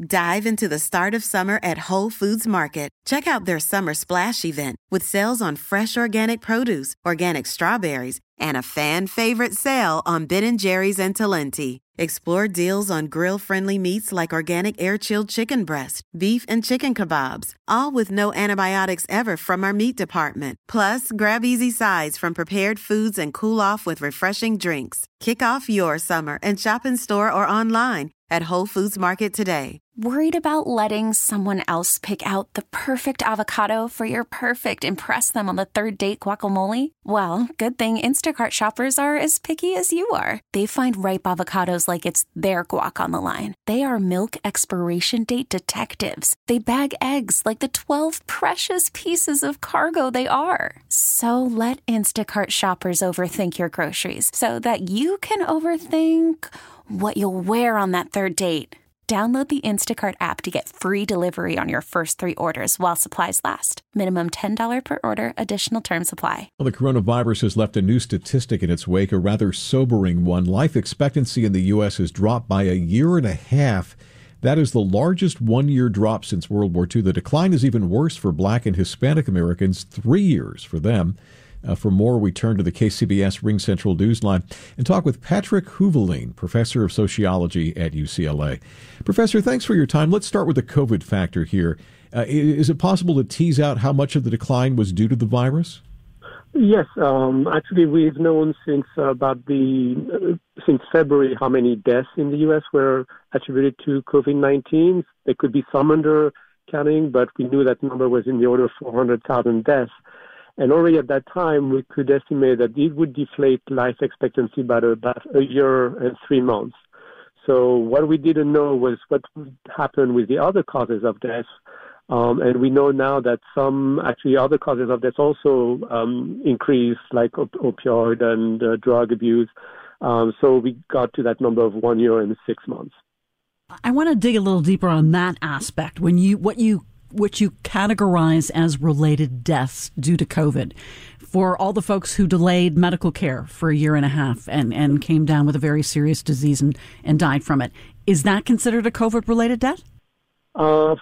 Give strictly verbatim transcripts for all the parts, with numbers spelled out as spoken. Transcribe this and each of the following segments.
Dive into the start of summer at Whole Foods Market. Check out their Summer Splash event with sales on fresh organic produce, organic strawberries, and a fan-favorite sale on Ben and Jerry's and Talenti. Explore deals on grill-friendly meats like organic air-chilled chicken breast, beef and chicken kebabs, all with no antibiotics ever from our meat department. Plus, grab easy sides from prepared foods and cool off with refreshing drinks. Kick off your summer and shop in store or online at Whole Foods Market today. Worried about letting someone else pick out the perfect avocado for your perfect impress them on the third date guacamole? Well, good thing Instacart shoppers are as picky as you are. They find ripe avocados like it's their guac on the line. They are milk expiration date detectives. They bag eggs like the twelve precious pieces of cargo they are. So let Instacart shoppers overthink your groceries so that you can overthink what you'll wear on that third date. Download the Instacart app to get free delivery on your first three orders while supplies last. Minimum ten dollars per order. Additional terms apply. Well, the coronavirus has left a new statistic in its wake, a rather sobering one. Life expectancy in the U S has dropped by a year and a half. That is the largest one-year drop since World War Two. The decline is even worse for Black and Hispanic Americans, three years for them. Uh, for more, we turn to the K C B S Ring Central Newsline and talk with Patrick Huvelain, professor of sociology at U C L A. Professor, thanks for your time. Let's start with the COVID factor here. Uh, is it possible to tease out how much of the decline was due to the virus? Yes, um, actually, we've known since uh, about the uh, since February how many deaths in the U S were attributed to COVID nineteen. There could be some undercounting, but we knew that number was in the order of four hundred thousand deaths. And already at that time, we could estimate that it would deflate life expectancy by about a year and three months. So what we didn't know was what would happen with the other causes of death. Um, and we know now that some actually other causes of death also um, increase, like op- opioid and uh, drug abuse. Um, so we got to that number of one year and six months. I want to dig a little deeper on that aspect. When you what you which you categorize as related deaths due to COVID, for all the folks who delayed medical care for a year and a half and, and came down with a very serious disease and, and died from it. Is that considered a COVID-related death? Uh,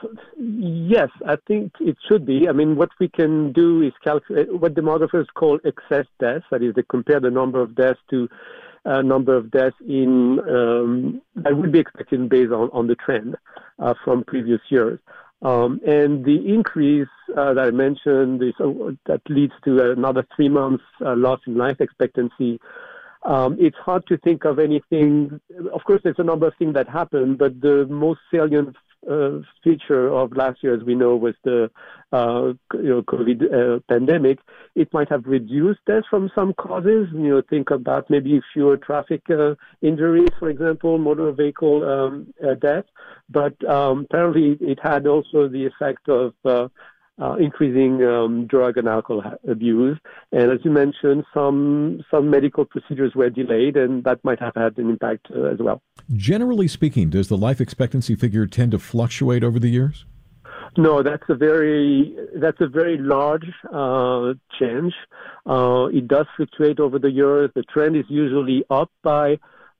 yes, I think it should be. I mean, what we can do is calculate what demographers call excess deaths. That is, they compare the number of deaths to a number of deaths in um, that would be expected based on, on the trend uh, from previous years. Um, and the increase uh, that I mentioned is, uh, that leads to another three months uh, loss in life expectancy. Um, it's hard to think of anything. Of course, there's a number of things that happened, but the most salient uh, feature of last year, as we know, was the uh, you know, COVID uh, pandemic. It might have reduced deaths from some causes. You know, think about maybe fewer traffic uh, injuries, for example, motor vehicle um, uh, deaths. But um, apparently, it had also the effect of uh, uh, increasing um, drug and alcohol abuse. And as you mentioned, some some medical procedures were delayed, and that might have had an impact uh, as well. Generally speaking, does the life expectancy figure tend to fluctuate over the years? No, that's a very that's a very large uh, change. Uh, it does fluctuate over the years. The trend is usually up by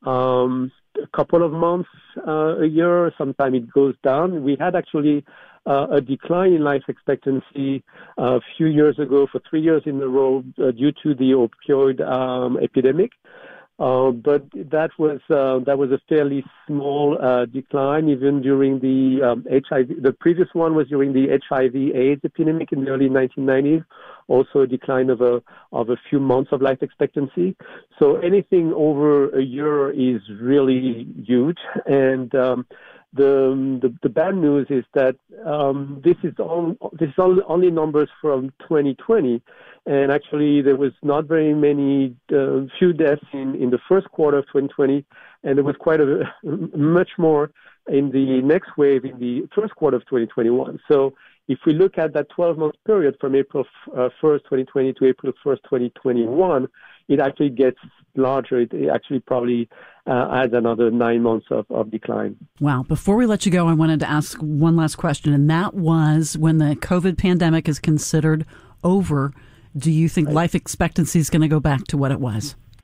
um, a couple of months uh, a year. Sometimes it goes down. We had actually uh, a decline in life expectancy uh, a few years ago for three years in a row uh, due to the opioid um, epidemic. Uh, but that was uh, that was a fairly small uh, decline, even during the um, H I V. The previous one was during the H I V/AIDS epidemic in the early nineteen nineties. Also, a decline of a of a few months of life expectancy. So anything over a year is really huge. And um, the, the the bad news is that um, this is all this is only numbers from twenty twenty. And actually, there was not very many, uh, few deaths in, in the first quarter of twenty twenty, and there was quite a much more in the next wave in the first quarter of twenty twenty-one. So if we look at that twelve-month period from April first, twenty twenty to April first, twenty twenty-one, it actually gets larger. It actually probably uh, adds another nine months of, of decline. Wow. Before we let you go, I wanted to ask one last question, and that was, when the COVID pandemic is considered over, do you think life expectancy is going to go back to what it was?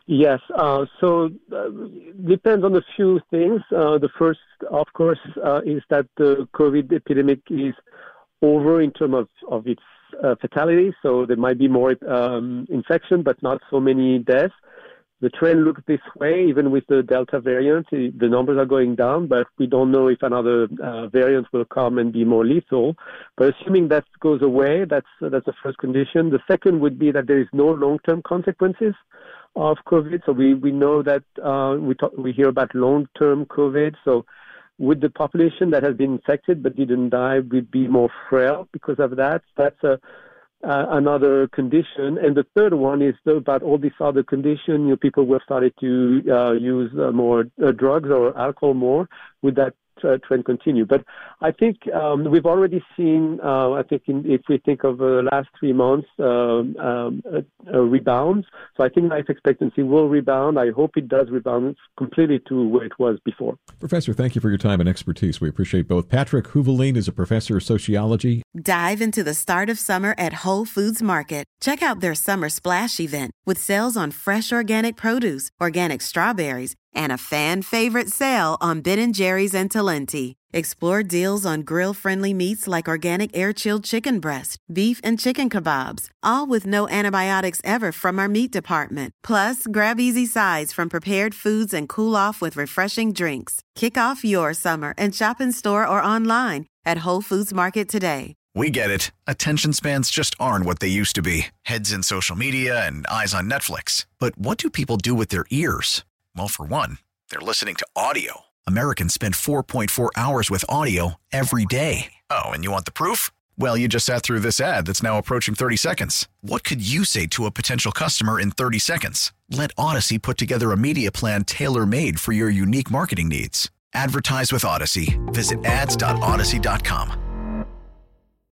Yes. Uh, so uh, depends on a few things. Uh, the first, of course, uh, is that the COVID epidemic is over in terms of, of its uh, fatality. So there might be more um, infection, but not so many deaths. The trend looks this way, even with the Delta variant. The numbers are going down, but we don't know if another uh, variant will come and be more lethal. But assuming that goes away, that's that's the first condition. The second would be that there is no long-term consequences of COVID. So we, we know that uh, we talk, we hear about long-term COVID. So would the population that has been infected but didn't die would be more frail because of that? That's a Uh, another condition. And the third one is about all these other conditions. You know, people who have started to uh, use uh, more uh, drugs or alcohol more. Would that uh, trend continue? But I think um, we've already seen, uh, I think in, if we think of the uh, last three months, um, um, a, a rebound. So I think life expectancy will rebound. I hope it does rebound completely to where it was before. Professor, thank you for your time and expertise. We appreciate both. Patrick Houveline is a professor of sociology. Dive into the start of summer at Whole Foods Market. Check out their Summer Splash event with sales on fresh organic produce, organic strawberries, and a fan-favorite sale on Ben and Jerry's and Talenti. Explore deals on grill-friendly meats like organic air-chilled chicken breast, beef and chicken kebabs, all with no antibiotics ever from our meat department. Plus, grab easy sides from prepared foods and cool off with refreshing drinks. Kick off your summer and shop in store or online at Whole Foods Market today. We get it. Attention spans just aren't what they used to be. Heads in social media and eyes on Netflix. But what do people do with their ears? Well, for one, they're listening to audio. Americans spend four point four hours with audio every day. Oh, and you want the proof? Well, you just sat through this ad that's now approaching thirty seconds. What could you say to a potential customer in thirty seconds? Let Odyssey put together a media plan tailor-made for your unique marketing needs. Advertise with Odyssey. Visit ads dot odyssey dot com.